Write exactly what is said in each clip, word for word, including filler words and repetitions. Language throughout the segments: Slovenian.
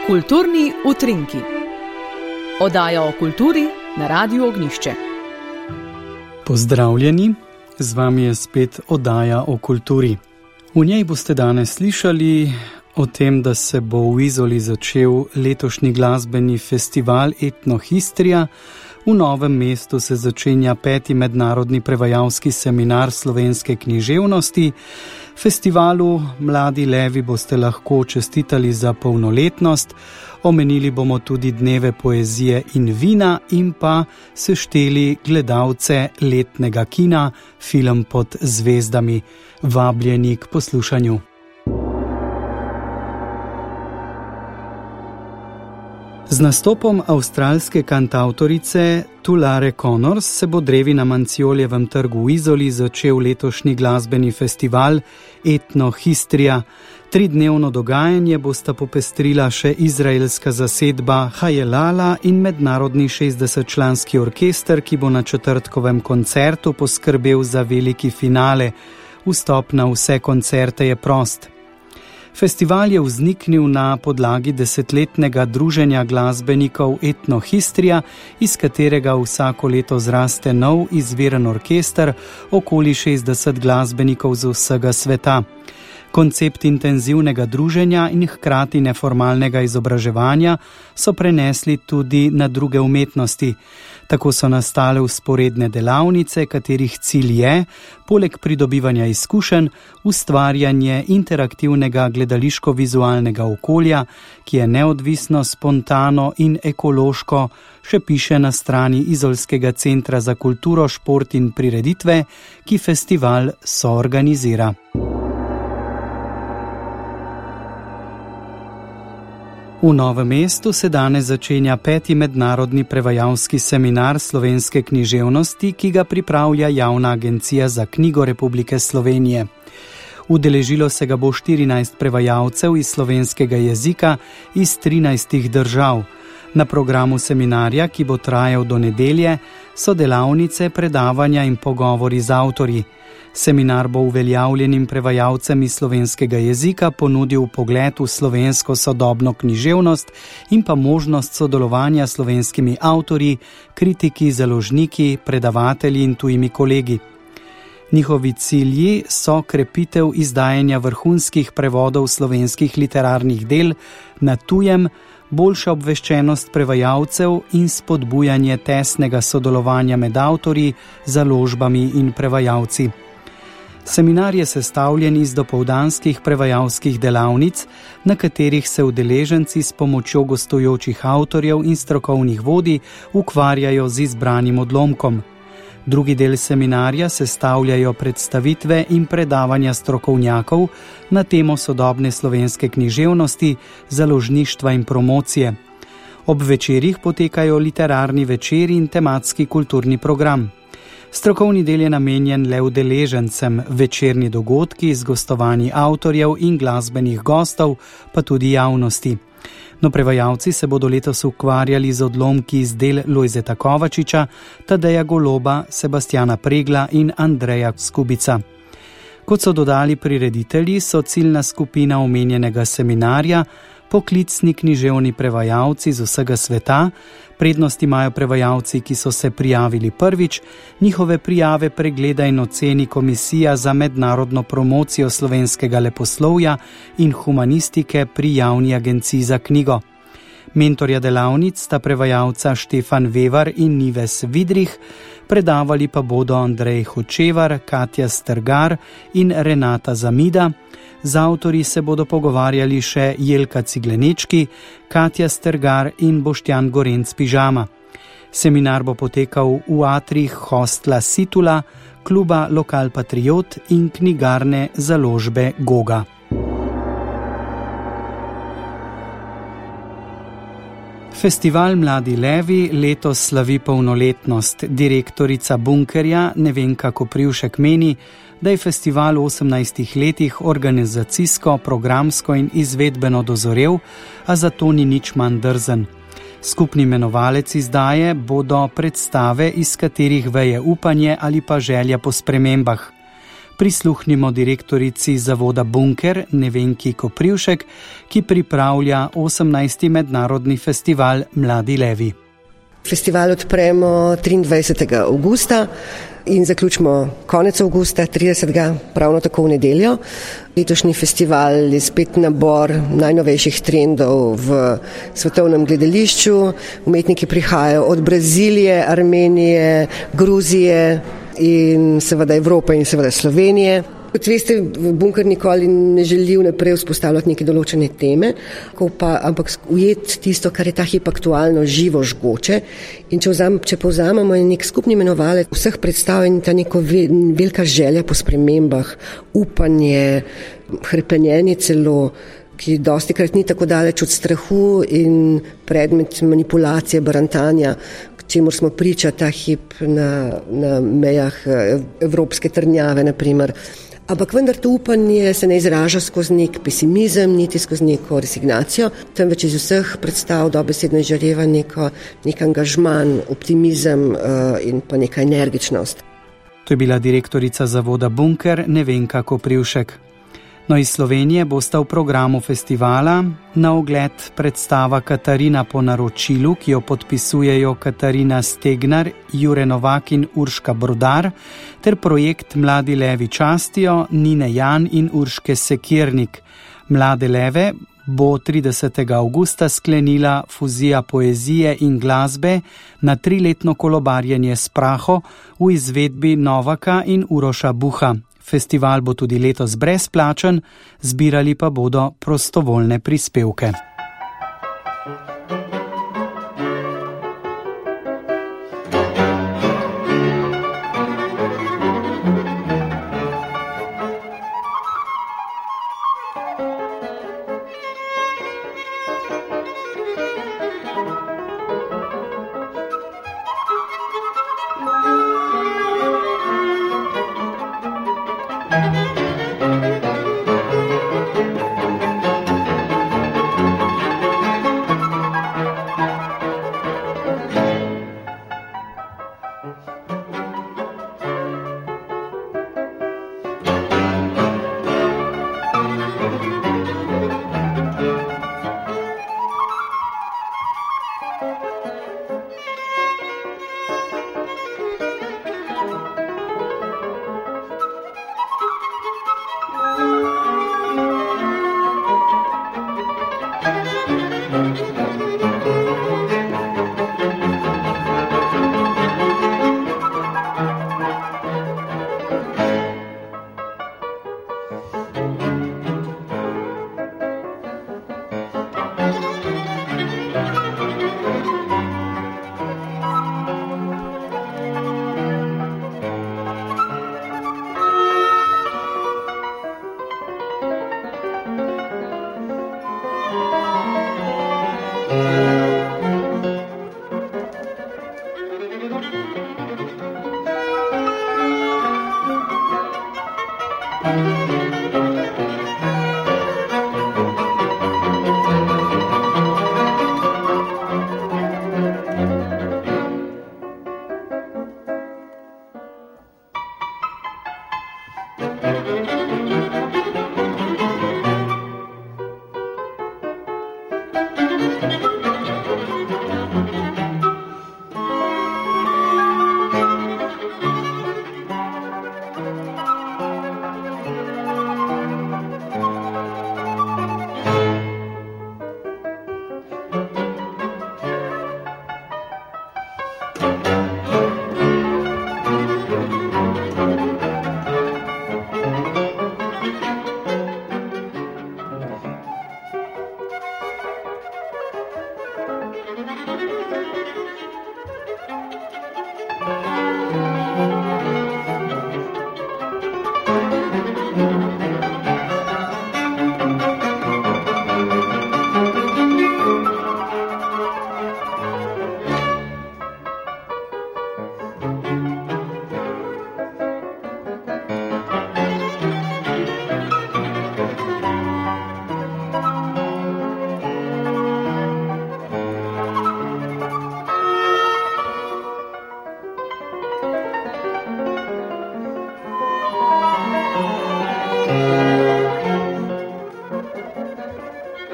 Kulturni utrinki. Oddaja o kulturi na Radiu Ognjišče. Pozdravljeni, z vami je spet oddaja o kulturi. V njej boste danes slišali o tem, da se bo v Izoli začel letošnji glasbeni festival Etnohistrija. V Novem mestu se začenja peti mednarodni prevajalski seminar slovenske književnosti. Festivalu Mladi levi boste lahko čestitali za polnoletnost. Omenili bomo tudi dneve poezije in vina in pa sešteli gledalce letnega kina Film pod zvezdami. Vabljeni k poslušanju. Z nastopom avstralske kantavtorice Tulare Connors se bo drevi na Mancioljevem trgu v Izoli začel letošnji glasbeni festival Etnohistrija. Tridnevno dogajanje bosta popestrila še izraelska zasedba Hayelala in mednarodni šestdesetčlanski orkester, ki bo na četrtkovem koncertu poskrbel za veliki finale. Vstop na vse koncerte je prost. Festival je vzniknil na podlagi desetletnega druženja glasbenikov Etnohistrija, iz katerega vsako leto zraste nov izviren orkester, okoli šestdeset glasbenikov z vsega sveta. Koncept intenzivnega druženja in hkrati neformalnega izobraževanja so prenesli tudi na druge umetnosti. Tako so nastale vzporedne delavnice, katerih cilj je, poleg pridobivanja izkušenj, ustvarjanje interaktivnega gledališko-vizualnega okolja, ki je neodvisno, spontano in ekološko, še piše na strani Izolskega centra za kulturo, šport in prireditve, ki festival soorganizira. V Novem mestu se danes začenja peti mednarodni prevajalski seminar slovenske književnosti, ki ga pripravlja Javna agencija za knjigo Republike Slovenije. Udeležilo se ga bo štirinajst prevajalcev iz slovenskega jezika iz trinajstih držav. Na programu seminarja, ki bo trajal do nedelje, so delavnice, predavanja in pogovori z avtorji. Seminar bo uveljavljenim prevajalcem iz slovenskega jezika ponudil pogled v slovensko sodobno književnost in pa možnost sodelovanja s slovenskimi avtorji, kritiki, založniki, predavatelji in tujimi kolegi. Njihovi cilji so krepitev izdajanja vrhunskih prevodov slovenskih literarnih del na tujem, boljša obveščenost prevajalcev in spodbujanje tesnega sodelovanja med avtorji, založbami in prevajalci. Seminar je sestavljen iz dopoldanskih prevajalskih delavnic, na katerih se udeleženci s pomočjo gostujočih avtorjev in strokovnih vodij ukvarjajo z izbranim odlomkom. Drugi del seminarja sestavljajo predstavitve in predavanja strokovnjakov na temo sodobne slovenske književnosti, založništva in promocije. Ob večerih potekajo literarni večeri in tematski kulturni program. Strokovni del je namenjen le udeležencem, večerni dogodki z gostovanji avtorjev in glasbenih gostov, pa tudi javnosti. No, prevajalci se bodo letos ukvarjali z odlomki iz del Lojzeta Kovačiča, Tadeja Goloba, Sebastiana Pregla in Andreja Skubica. Kot so dodali prireditelji, so ciljna skupina omenjenega seminarja poklicni književni prevajalci z vsega sveta. Prednost imajo prevajalci, ki so se prijavili prvič, njihove prijave pregleda in oceni Komisija za mednarodno promocijo slovenskega leposlovja in humanistike pri Javni agenciji za knjigo. Mentorja delavnic sta prevajalca Štefan Vevar in Nives Vidrih, predavali pa bodo Andrej Hočevar, Katja Strgar in Renata Zamida. Z avtorji se bodo pogovarjali še Jelka Ciglenečki, Katja Strgar in Boštjan Gorenc Pižama. Seminar bo potekal v atrih hostla Situla, kluba Lokal Patriot in knjigarne založbe Goga. Festival Mladi levi letos slavi polnoletnost. Direktorica Bunkerja Nevenka Koprivšek meni, da je festival v osemnajstih letih organizacijsko, programsko in izvedbeno dozorel, a zato ni nič manj drzen. Skupni imenovalec izdaje bodo predstave, iz katerih veje upanje ali pa želja po spremembah. Prisluhnimo direktorici zavoda Bunker Nevenki Koprivšek, ki pripravlja osemnajsti mednarodni festival Mladi levi. Festival odpremo triindvajsetega avgusta in zaključimo konec avgusta, tridesetega, pravno tako v nedeljo. Letošnji festival je spet nabor najnovejših trendov v svetovnem gledališču. Umetniki prihajajo od Brazilije, Armenije, Gruzije in seveda Evrope in seveda Slovenije. Kot veste, Bunker nikoli ne želi vnaprej vzpostavljati neke določene teme, pa, ampak ujeti tisto, kar je ta hip aktualno, živo, žgoče. In če, vzam, če povzamemo nek skupni imenovalec vseh predstav in ta neko velika želja po spremembah, upanje, hrepenjenje celo, ki dosti krat ni tako daleč od strahu in predmet manipulacije, barantanja, čemur smo priča ta hip na, na mejah evropske trdnjave, naprimer. Ampak vendar to upanje se ne izraža skozi nek pesimizem, niti skozi neko resignacijo, temveč iz vseh predstav dobesedno izžareva neko, nek angažman, optimizem uh, in pa neka energičnost. To je bila direktorica zavoda Bunker Nevenka Koprivšek. No, iz Slovenije bosta v programu festivala na ogled predstava Katarina po naročilu, ki jo podpisujejo Katarina Stegnar, Jure Novak in Urška Brodar, ter projekt Mladi levi častijo Nine Jan in Urške Sekirnik. Mlade leve bo tridesetega avgusta sklenila fuzija poezije in glasbe na triletno kolobarjenje s praho v izvedbi Novaka in Uroša Buha. Festival bo tudi letos brezplačen, zbirali pa bodo prostovoljne prispevke.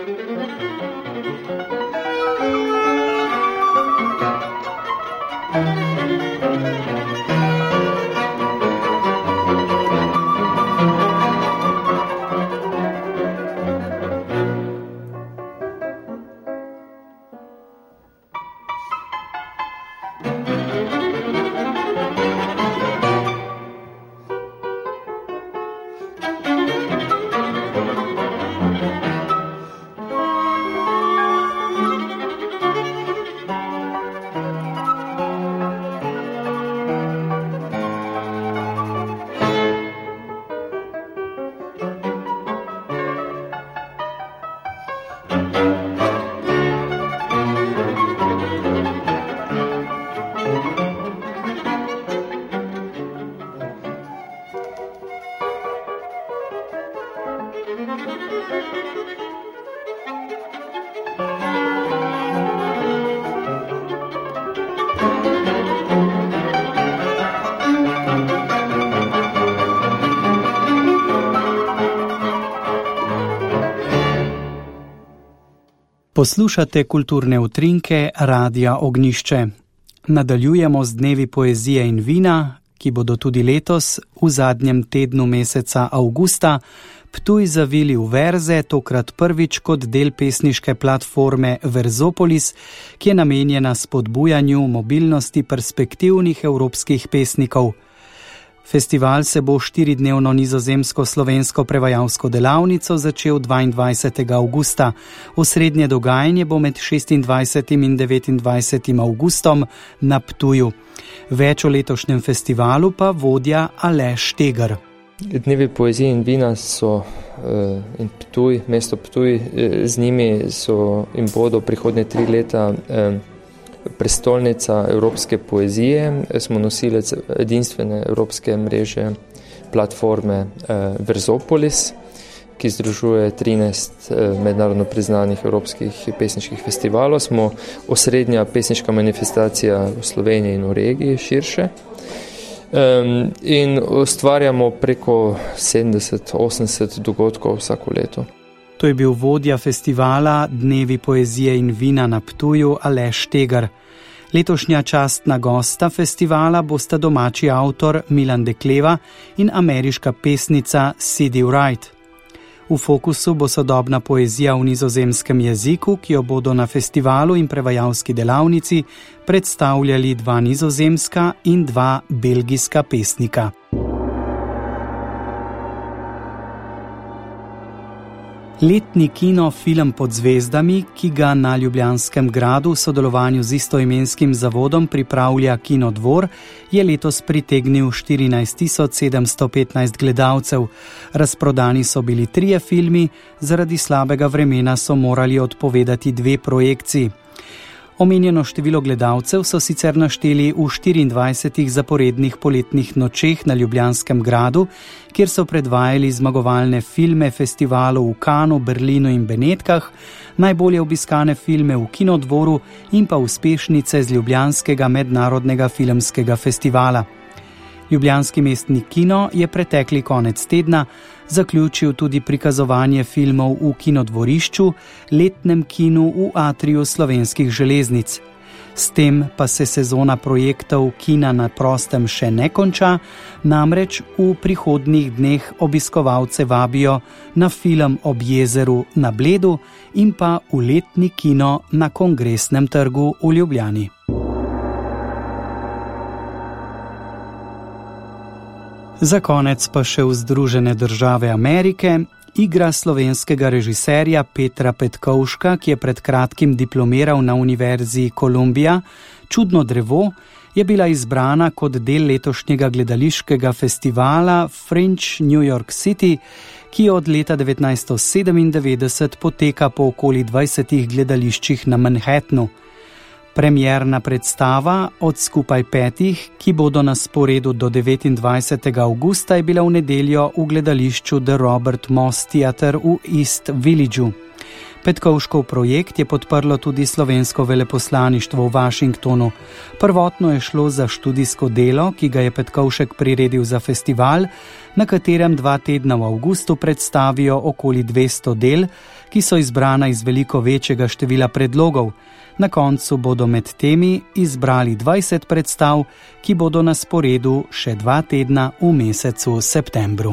Poslušate kulturne utrinke Radia Ognjišče. Nadaljujemo z dnevi poezije in vina, ki bodo tudi letos v zadnjem tednu meseca avgusta Ptuj zavili v verze, tokrat prvič kot del pesniške platforme Verzopolis, ki je namenjena spodbujanju mobilnosti perspektivnih evropskih pesnikov. Festival se bo štiridnevno nizozemsko-slovensko prevajalsko delavnico začel dvaindvajsetega avgusta. Osrednje dogajanje bo med šestindvajsetim in devetindvajsetim avgustom na Ptuju. Več o letošnjem festivalu pa vodja Aleš Teger. Dnevi poezije in vina so in Ptuj, mesto Ptuj, z njimi so in bodo prihodnje tri leta prestolnica evropske poezije. Smo nosilec edinstvene evropske mreže platforme Verzopolis, ki združuje trinajst mednarodno priznanih evropskih pesniških festivalov. Smo osrednja pesniška manifestacija v Sloveniji in v regiji širše. In ustvarjamo preko sedemdeset osemdeset dogodkov vsako leto. To je bil vodja festivala Dnevi poezije in vina na Ptuju Aleš Teger. Letošnja častna gosta festivala bosta domači avtor Milan Dekleva in ameriška pesnica Sidi Wright. V fokusu bo sodobna poezija v nizozemskem jeziku, ki jo bodo na festivalu in prevajalski delavnici predstavljali dva nizozemska in dva belgijska pesnika. Letni kino Film pod zvezdami, ki ga na Ljubljanskem gradu v sodelovanju z istoimenskim zavodom pripravlja Kinodvor, je letos pritegnil štirinajst tisoč sedemsto petnajst gledalcev. Razprodani so bili trije filmi, zaradi slabega vremena so morali odpovedati dve projekciji. Omenjeno število gledalcev so sicer našteli v štiriindvajsetih zaporednih poletnih nočeh na Ljubljanskem gradu, kjer so predvajali zmagovalne filme festivalov v Cannesu, Berlinu in Benetkah, najbolje obiskane filme v Kinodvoru in pa uspešnice z Ljubljanskega mednarodnega filmskega festivala. Ljubljanski mestni kino je pretekli konec tedna zaključil tudi prikazovanje filmov v Kinodvorišču, letnem kinu v atriju Slovenskih železnic. S tem pa se sezona projektov kina na prostem še ne konča, namreč v prihodnjih dneh obiskovalce vabijo na film Ob jezeru na Bledu in pa v letni kino na Kongresnem trgu v Ljubljani. Za konec pa še v Združene države Amerike. Igra slovenskega režiserja Petra Petkovška, ki je pred kratkim diplomiral na Univerzi Columbia, Čudno drevo, je bila izbrana kot del letošnjega gledališkega festivala Fringe New York City, ki od leta devetnajststo sedemindevetdeset poteka po okoli dvajsetih gledališčih na Manhattnu. Premierna predstava od skupaj petih, ki bodo na sporedu do devetindvajsetega avgusta, je bila v nedeljo v gledališču The Robert Moss Theatre v East Villageu. Petkovškov projekt je podprlo tudi slovensko veleposlaništvo v Washingtonu. Prvotno je šlo za študijsko delo, ki ga je Petkovšek priredil za festival, na katerem dva tedna v avgustu predstavijo okoli dvesto del, ki so izbrana iz veliko večjega števila predlogov. Na koncu bodo med temi izbrali dvajset predstav, ki bodo na sporedu še dva tedna v mesecu septembru.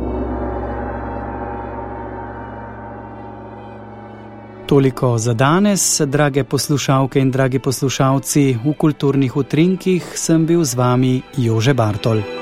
Toliko za danes, drage poslušalke in dragi poslušalci. V kulturnih utrinkih sem bil z vami Jože Bartol.